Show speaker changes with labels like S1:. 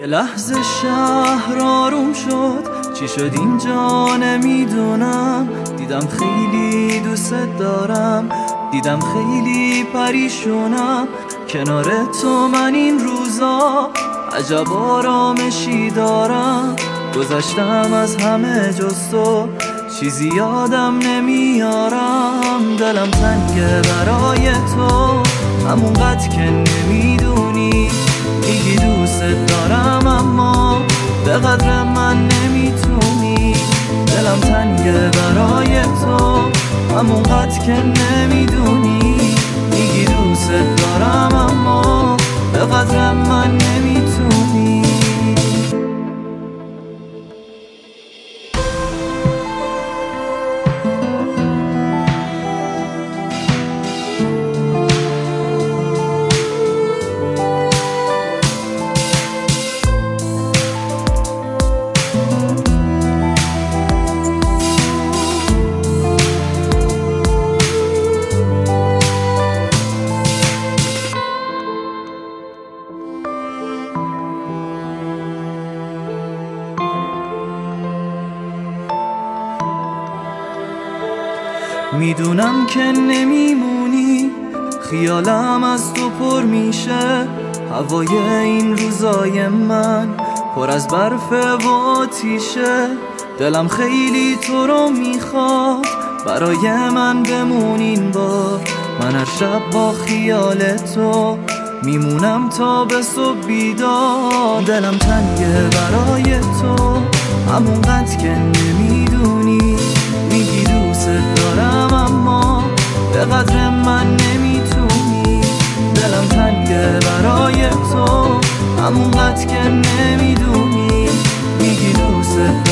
S1: لحظه شهر آروم شد، چی شد اینجا نمیدونم. دیدم خیلی دوست دارم، دیدم خیلی پریشونم. کنار تو من این روزا عجب آرامشی دارم. گذشتم از همه جز تو، چیزی یادم نمیارم. دلم تنگه برای تو، همونقدر که نمیدونی. میگی دوست دارم اما به قدر من نمیتونی. دلم تنگه برای تو، همونقدر که نمیدونی. میگی دوست دارم اما به قدر من نمیتونی. میدونم که نمیمونی، خیالم از تو پر میشه. هوای این روزای من پر از برف و آتیشه. دلم خیلی تو رو میخواد، برای من بمون این بار. من هر شب با خیال تو میمونم تا به صبح بیدار. دلم تنگه برای تو، همونقدر که نمیدونی. میگی دوست دارم اما به قدر من نمیتونی. دلم تنگه برای تو، همونقدر که نمیدونی. میگی دوست